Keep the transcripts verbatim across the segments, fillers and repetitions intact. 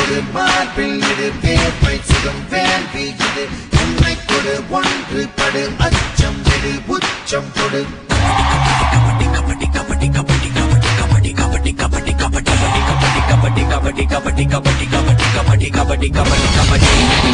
கொடு மார்பில் இடு வேர்வை சுகம் வேள்வி இது உன்னை கொடு ஒன்று படு அச்சம் விடு உச்சம் கொடு கபடி கபடி கபடி கபடி கபடி கபடி கபடி கபடி கபடி கபடி கபடி கபடி கபடி கபடி கபடி கபடி கபடி கபடி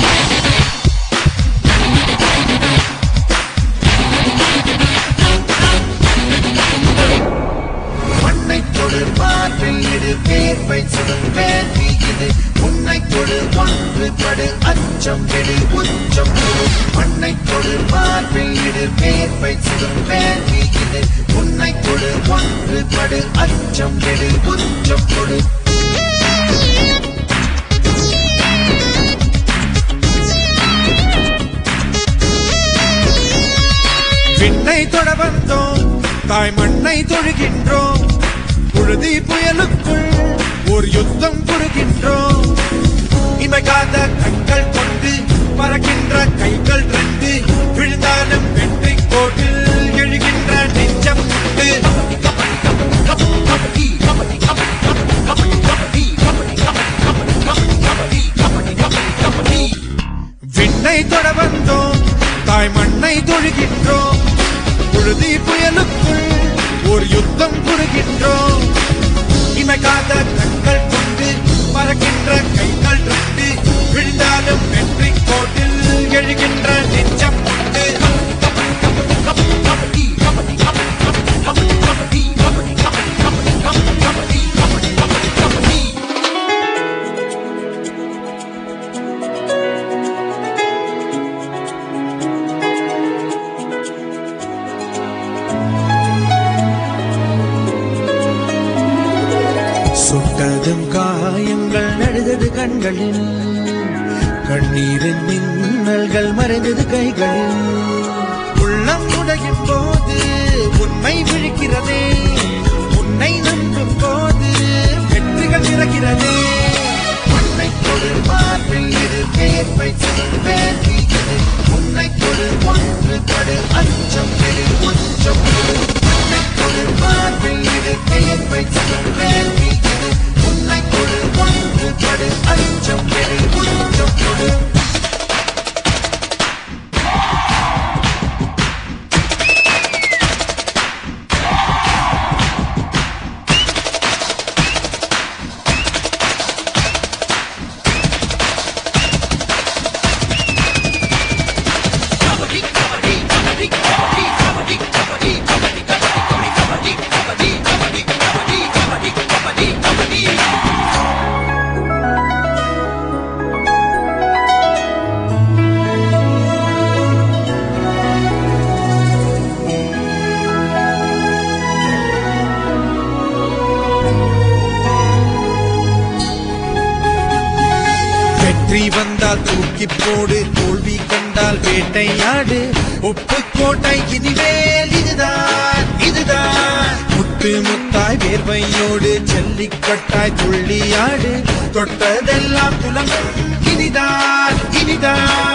மண்ணை கொடு மார்பில் இடு வேர்வை சுகம் வேள்வி இது உன்னை கொடு ஒன்று படு அச்சம் விடு உச்சம் கொடு மண்ணை கொடு மார்பில் இடு வேர்வை சுகம் வேள்வி இது உன்னை கொடு ஒன்று படு அச்சம் விடு உச்சம் கொடு விண்ணை தொட வந்தோம் தாய் மண்ணை தொழுகின்றோம் புழுதி புயலுக்குள் ஒரு யுத்தம் புரிகின்றோம் இமைக்காத கண்கள் கொண்டு பறக்கின்ற கைகள் ரெண்டு விழுந்தாலும் வெற்றி கோட்டில் எழுகின்ற நெஞ்சம் உண்டு விண்ணை தொட வந்தோம் தாய் மண்ணை தொழுகின்றோம் புழுதி புயலுக்குள் ஒரு யுத்தம் புரிகின்றோம் இமைக்காத கண்கள் கொண்டு பறக்கின்ற கைகள் ரெண்டு விழுந்தாலும் வெற்றி கோட்டில் எழுகின்ற நெஞ்சம் உண்டு சுட்டதும் காயங்கள் நடுதது கண்களில் கண்ணீரின் மின்னல்கள் மறைந்தது கைகளில் உள்ளம் உடையும் போது உண்மை விழிக்கிறதே உன்னை நம்பும் போது வெற்றிகள் இறக்கிறதே உன்னை கொடு மார்பில் இரு வேர்வை சுகம் வேள்வி இது உன்னை கொடு ஒன்று படு அச்சம் விடு உச்சம் கொடு உன்னை கொடு மார்பில் இரு வேர்வை சுகம் வேள்வி இது உன்னை கொடு ஒன்று படு அச்சம் விடு உச்சம் கொடு வெற்றி வந்தால் தூக்கி போடு தோல்வி கண்டால் வேட்டையாடு ஒப்பு கோட்டை இனிவேல் இதுதான் இதுதான் முத்து முத்தாய் வேர்வையோடு ஜல்லிக்கட்டாய் துள்ளியாடு தொட்டதெல்லாம் துலங்கும் இனிதான் இனிதான்